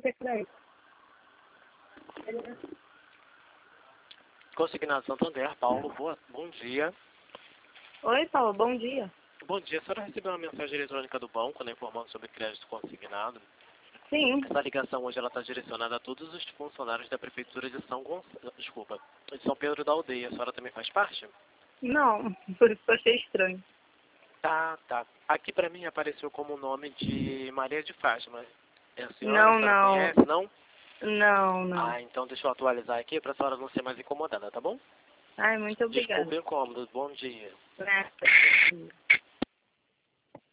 secreto. Consignado Santander, Paulo, bom dia. Oi, Paulo, bom dia. Bom dia, a senhora recebeu uma mensagem eletrônica do banco, né, informando sobre crédito consignado. Sim. Essa ligação hoje ela está direcionada a todos os funcionários da Prefeitura de de São Pedro da Aldeia. A senhora também faz parte? Não, por isso que eu achei estranho. Tá. Aqui para mim apareceu como o nome de Maria de Fátima. É a senhora? Não, A senhora não. conhece, não? Não. Ah, então deixa eu atualizar aqui para a senhora não ser mais incomodada, tá bom? Ai, muito obrigada. Desculpe o incômodo. Bom dia. Nada.